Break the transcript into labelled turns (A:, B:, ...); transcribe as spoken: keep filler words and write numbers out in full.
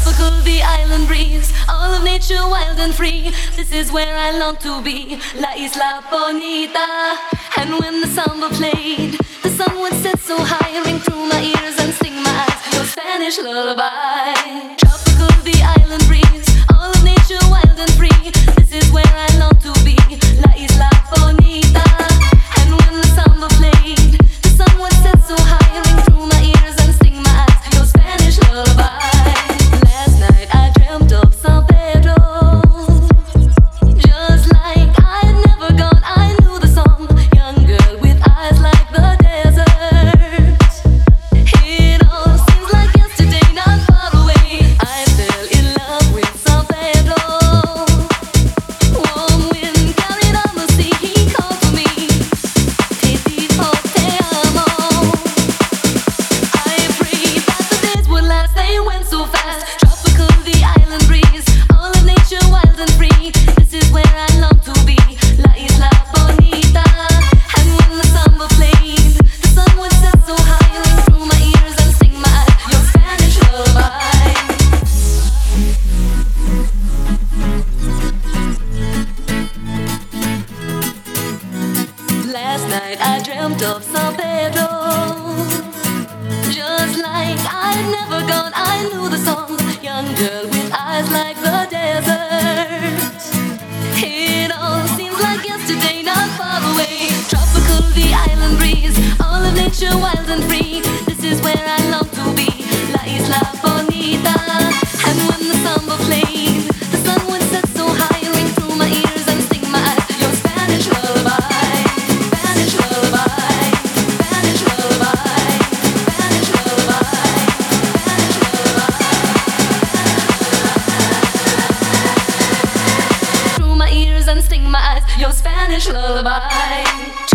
A: Tropical, the island breeze, all of nature wild and free. This is where I long to be, La Isla Bonita. And when the samba played, the sun would set so high, ring through my ears and sting my eyes, your Spanish lullaby. Tropical, the island breeze, all of nature wild and free. This is where I long to be, La Isla Bonita. And when the samba played, the sun would set so high, ring through my ears and sting my eyes, your Spanish lullaby. Last night I dreamt of San Pedro, just like I'd never gone. I knew the song, young girl with eyes like the desert. It all seems like yesterday, not far away. I fell in love with San Pedro. Warm wind carried on the sea, he called to me, Te dijo te amo. I prayed that the days would last, they went so fast. Tropical, the island breeze, all of nature wild and free. This is where I long to be, La Isla Bonita. And when the samba played, the sun would set so high, ring through my ears and sting my eyes, your Spanish lullaby. Last night I dreamt of San Pedro, just like I'd never gone. I knew the song, young girl with eyes like the desert. It all seems like yesterday, not far away. Tropical, the island breeze, all of nature wild and free. This is where I long to be, La Isla Bonita. And when the samba played, the sun would set so high, ring through my ears and sting my eyes, your Spanish lullaby. Spanish lullaby, Spanish lullaby, Spanish lullaby, Spanish lullaby. Through my ears and sting my eyes, your Spanish lullaby.